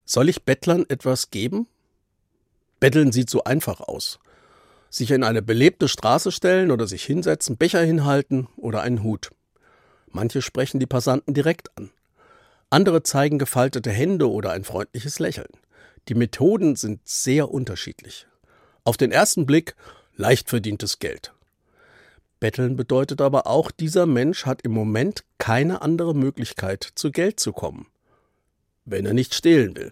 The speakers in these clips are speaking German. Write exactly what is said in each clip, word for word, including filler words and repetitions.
Soll ich Bettlern etwas geben? Betteln sieht so einfach aus. Sich in eine belebte Straße stellen oder sich hinsetzen, Becher hinhalten oder einen Hut. Manche sprechen die Passanten direkt an. Andere zeigen gefaltete Hände oder ein freundliches Lächeln. Die Methoden sind sehr unterschiedlich. Auf den ersten Blick leicht verdientes Geld. Betteln bedeutet aber auch, dieser Mensch hat im Moment keine andere Möglichkeit, zu Geld zu kommen, wenn er nicht stehlen will.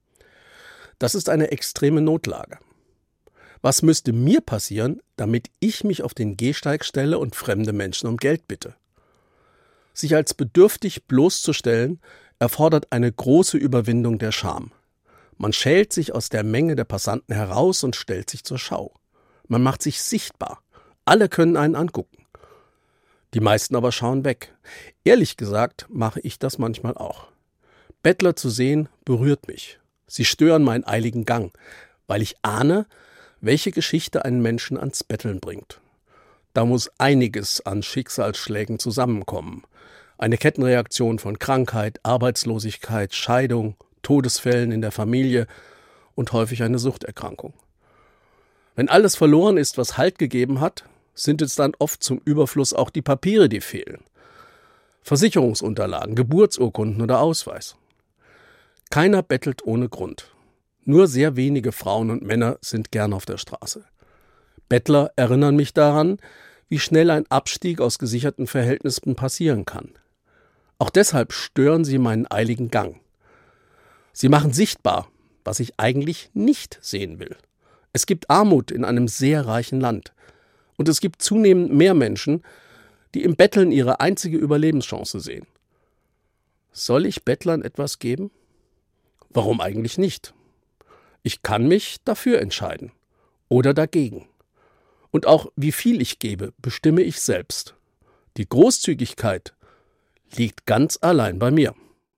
Das ist eine extreme Notlage. Was müsste mir passieren, damit ich mich auf den Gehsteig stelle und fremde Menschen um Geld bitte? Sich als bedürftig bloßzustellen, erfordert eine große Überwindung der Scham. Man schält sich aus der Menge der Passanten heraus und stellt sich zur Schau. Man macht sich sichtbar. Alle können einen angucken. Die meisten aber schauen weg. Ehrlich gesagt mache ich das manchmal auch. Bettler zu sehen, berührt mich. Sie stören meinen eiligen Gang, weil ich ahne, welche Geschichte einen Menschen ans Betteln bringt. Da muss einiges an Schicksalsschlägen zusammenkommen. Eine Kettenreaktion von Krankheit, Arbeitslosigkeit, Scheidung, Todesfällen in der Familie und häufig eine Suchterkrankung. Wenn alles verloren ist, was Halt gegeben hat, sind es dann oft zum Überfluss auch die Papiere, die fehlen. Versicherungsunterlagen, Geburtsurkunden oder Ausweis. Keiner bettelt ohne Grund. Nur sehr wenige Frauen und Männer sind gern auf der Straße. Bettler erinnern mich daran, wie schnell ein Abstieg aus gesicherten Verhältnissen passieren kann. Auch deshalb stören sie meinen eiligen Gang. Sie machen sichtbar, was ich eigentlich nicht sehen will. Es gibt Armut in einem sehr reichen Land. Und es gibt zunehmend mehr Menschen, die im Betteln ihre einzige Überlebenschance sehen. Soll ich Bettlern etwas geben? Warum eigentlich nicht? Ich kann mich dafür entscheiden oder dagegen. Und auch wie viel ich gebe, bestimme ich selbst. Die Großzügigkeit liegt ganz allein bei mir.